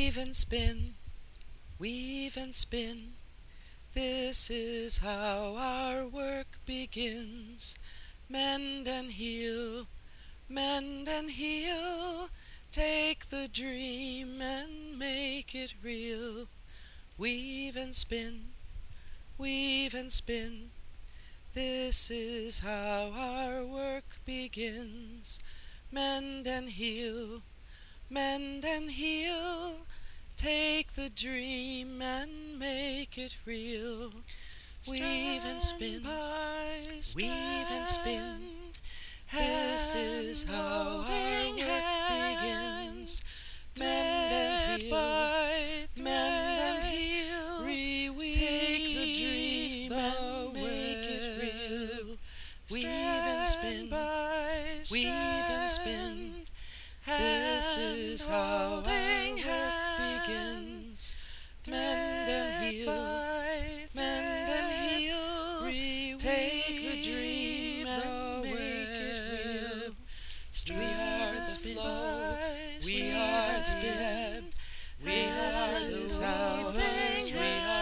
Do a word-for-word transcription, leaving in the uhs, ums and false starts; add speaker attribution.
Speaker 1: Weave and spin, weave and spin. This is how our work begins. Mend and heal, mend and heal. Take the dream and make it real. Weave and spin, weave and spin. This is how our work begins. Mend and heal, mend and heal. Take the dream and make it real. Weave and spin, weave and spin. This is how our work begins. Mend and heal, mend and heal. Take the dream and make it real. Weave and spin, weave and spin. This is how our work begins. Mend and heal, mend and heal. Take the dream and make it real. We are the flow, we are the spin. This is how our work begins.